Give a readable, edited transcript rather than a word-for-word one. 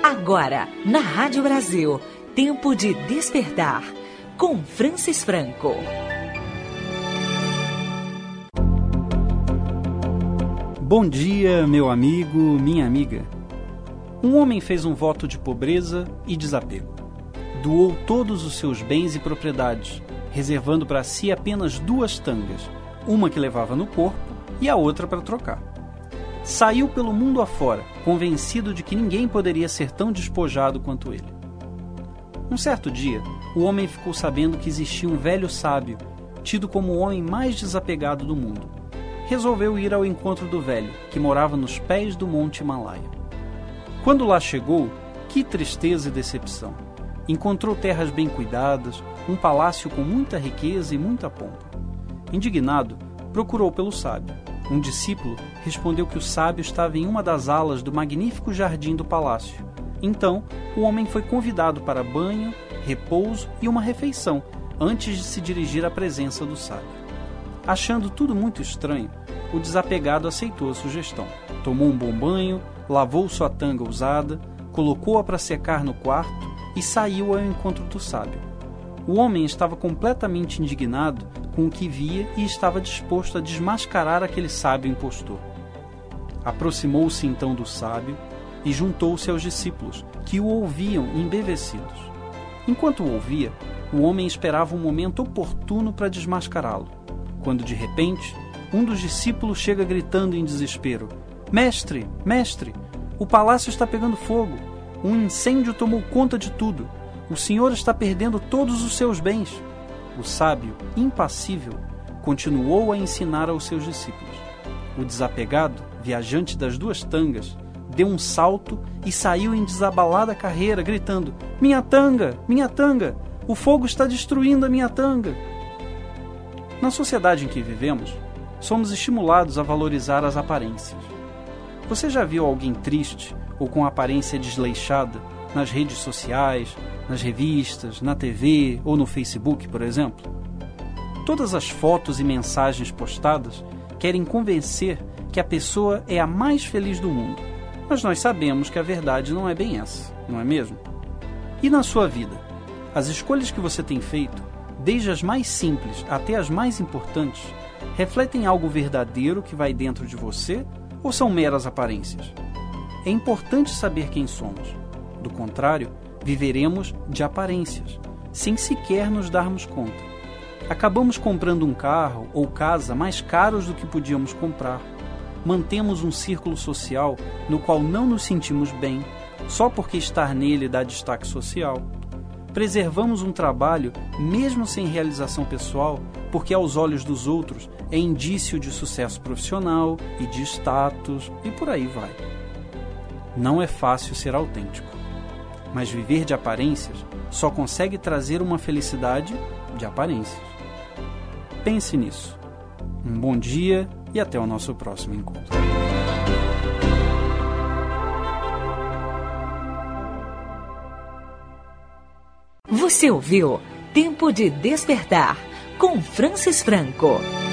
Agora, na Rádio Brasil, Tempo de Despertar, com Francis Franco. Bom dia, meu amigo, minha amiga. Um homem fez um voto de pobreza e desapego. Doou todos os seus bens e propriedades, reservando para si apenas 2 tangas, uma que levava no corpo e a outra para trocar. Saiu pelo mundo afora, convencido de que ninguém poderia ser tão despojado quanto ele. Um certo dia, o homem ficou sabendo que existia um velho sábio, tido como o homem mais desapegado do mundo. Resolveu ir ao encontro do velho, que morava nos pés do Monte Himalaia. Quando lá chegou, que tristeza e decepção! Encontrou terras bem cuidadas, um palácio com muita riqueza e muita pompa. Indignado, procurou pelo sábio. Um discípulo respondeu que o sábio estava em uma das alas do magnífico jardim do palácio. Então, o homem foi convidado para banho, repouso e uma refeição, antes de se dirigir à presença do sábio. Achando tudo muito estranho, o desapegado aceitou a sugestão. Tomou um bom banho, lavou sua tanga usada, colocou-a para secar no quarto e saiu ao encontro do sábio. O homem estava completamente indignado com o que via e estava disposto a desmascarar aquele sábio impostor. Aproximou-se então do sábio e juntou-se aos discípulos, que o ouviam embevecidos. Enquanto o ouvia, o homem esperava um momento oportuno para desmascará-lo, quando de repente, um dos discípulos chega gritando em desespero: Mestre, mestre, o palácio está pegando fogo. Um incêndio tomou conta de tudo. O senhor está perdendo todos os seus bens. O sábio, impassível, continuou a ensinar aos seus discípulos. O desapegado, viajante das 2 tangas, deu um salto e saiu em desabalada carreira, gritando: Minha tanga! Minha tanga! O fogo está destruindo a minha tanga! Na sociedade em que vivemos, somos estimulados a valorizar as aparências. Você já viu alguém triste ou com aparência desleixada nas redes sociais, nas revistas, na TV ou no Facebook, por exemplo? Todas as fotos e mensagens postadas querem convencer que a pessoa é a mais feliz do mundo. Mas nós sabemos que a verdade não é bem essa, não é mesmo? E na sua vida, as escolhas que você tem feito, desde as mais simples até as mais importantes, refletem algo verdadeiro que vai dentro de você ou são meras aparências? É importante saber quem somos. Do contrário, viveremos de aparências, sem sequer nos darmos conta. Acabamos comprando um carro ou casa mais caros do que podíamos comprar. Mantemos um círculo social no qual não nos sentimos bem, só porque estar nele dá destaque social. Preservamos um trabalho mesmo sem realização pessoal, porque aos olhos dos outros é indício de sucesso profissional e de status, e por aí vai. Não é fácil ser autêntico, mas viver de aparências só consegue trazer uma felicidade de aparências. Pense nisso. Um bom dia e até o nosso próximo encontro. Você ouviu Tempo de Despertar, com Francis Franco.